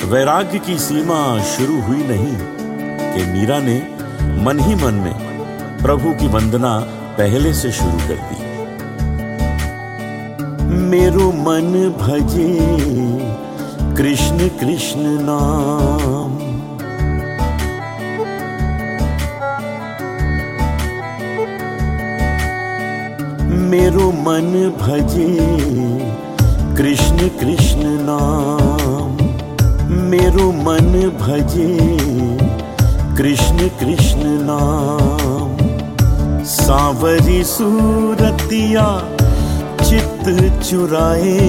वैराग्य की सीमा शुरू हुई नहीं कि मीरा ने मन ही मन में प्रभु की वंदना पहले से शुरू कर दी। मेरो मन भजे कृष्ण कृष्ण नाम, मेरो मन भजे कृष्ण कृष्ण नाम, मेरो मन भजे कृष्ण कृष्ण नाम। सांवरी सूरतिया चित्त चुराए,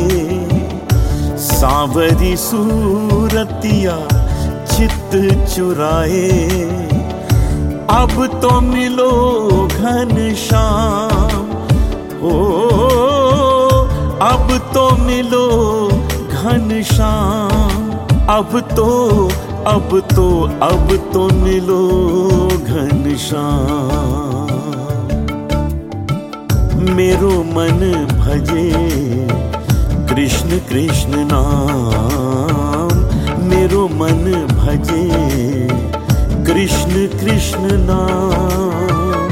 सांवरी सूरतिया चित्त चुराए। अब तो मिलो घनश्याम, ओ अब तो मिलो घनश्याम। अब तो मिलो घनश्याम। मेरो मन भजे कृष्ण कृष्ण नाम, मेरो मन भजे कृष्ण कृष्ण नाम।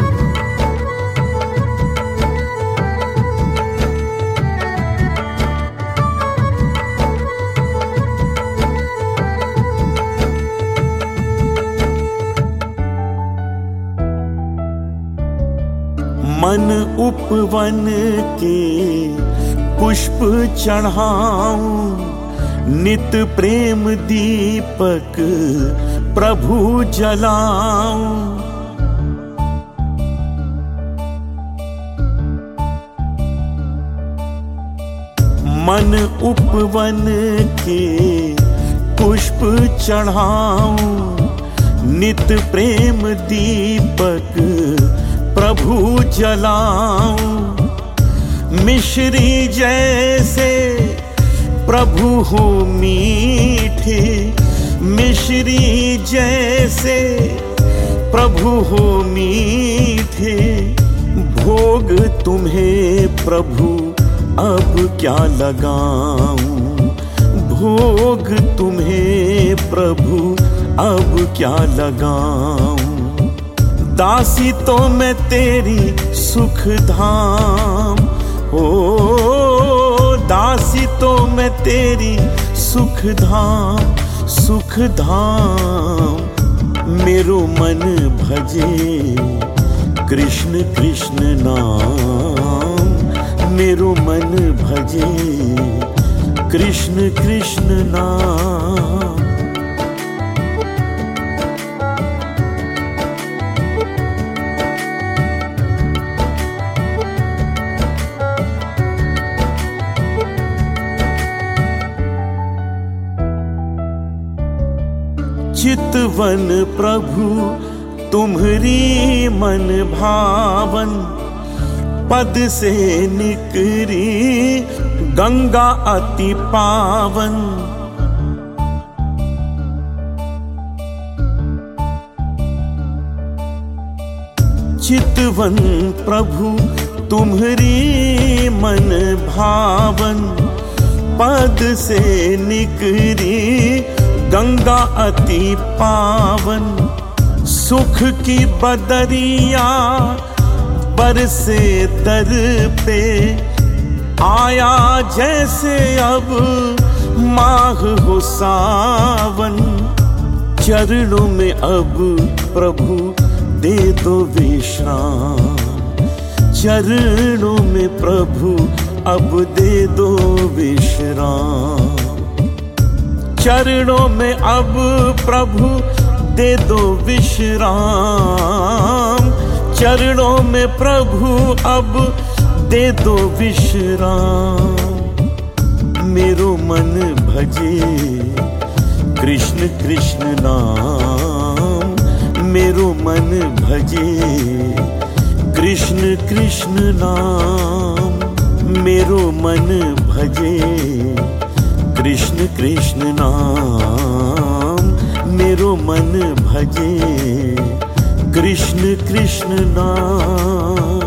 मन उपवन के पुष्प चढ़ाऊं, नित प्रेम दीपक प्रभु जलाऊं। मन उपवन के पुष्प चढ़ाऊं, नित प्रेम दीपक प्रभु जलाऊं। मिश्री जैसे प्रभु हो मीठे, मिश्री जैसे प्रभु हो मीठे। भोग तुम्हें प्रभु अब क्या लगाऊं, भोग तुम्हें प्रभु अब क्या लगाऊं। दासी तो मैं तेरी सुख धाम, ओ दासी तो मैं तेरी सुख धाम, सुख धाम। मेरो मन भजे कृष्ण कृष्ण नाम, मेरो मन भजे कृष्ण कृष्ण नाम। चितवन प्रभु तुम्हरी मन भावन, पद से निकरी गंगा अति पावन। चितवन प्रभु तुम्हरी मन भावन, पद से निकरी गंगा अति पावन। सुख की बदरिया बरसे दर पे, आया जैसे अब माह हो सावन। चरणों में अब प्रभु दे दो विश्राम, चरणों में प्रभु अब दे दो विश्राम। चरणों में अब प्रभु दे दो विश्राम, चरणों में प्रभु अब दे दो विश्राम। मेरो मन भजे कृष्ण कृष्ण नाम, मेरो मन भजे कृष्ण कृष्ण नाम। मेरो मन भजे कृष्ण कृष्ण नाम, मेरो मन भजे कृष्ण कृष्ण नाम।